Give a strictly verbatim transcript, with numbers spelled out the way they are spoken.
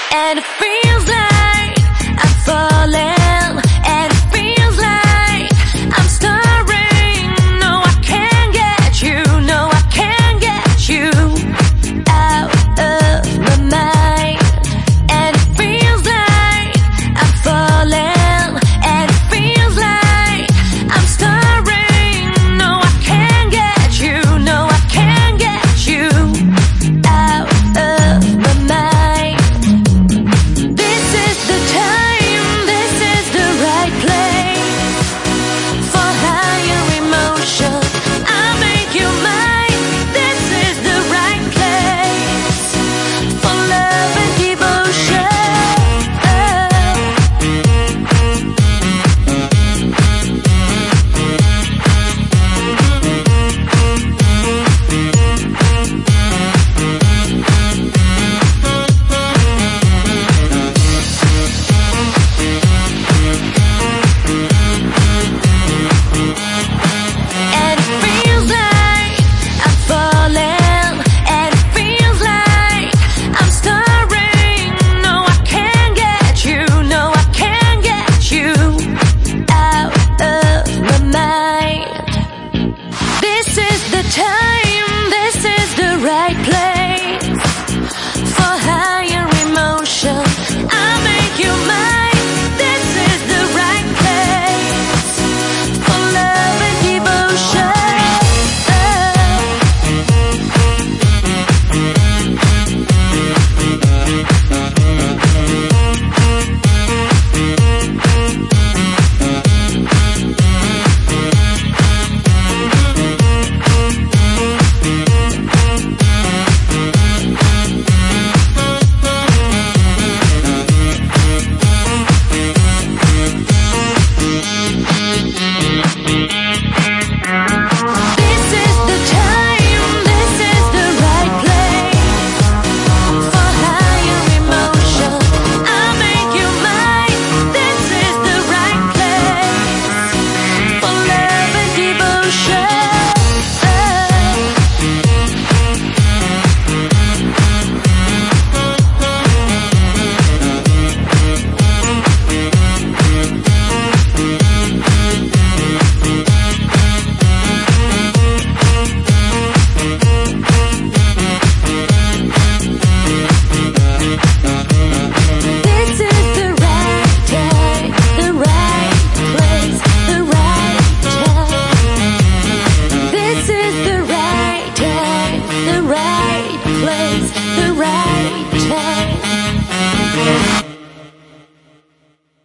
And it feels like I'm falling, and it feels like I'm starring. No, I can't get you, no, I can't get you out of my mind. And it feels like I'm falling, and it feels like I'm starring. No, I can't get you, no, I can't get you out of my mind. This is the time, this is the right place for higher emotion. I'll make you mine. This is the right place for love and devotion. And it feels like I'm falling, and it feels like I'm starring. No, I can't get you, no, I can't get you out of my mind. This is the time, this is the right place for higher emotion. I'll make you mine. This is the right place for love and devotion. This is the time, this is the right place for higher emotion. I'll make you mine. This is the right place for love and devotion. This is the right time, the right place, the right time. This is the right time, the right place, the right time.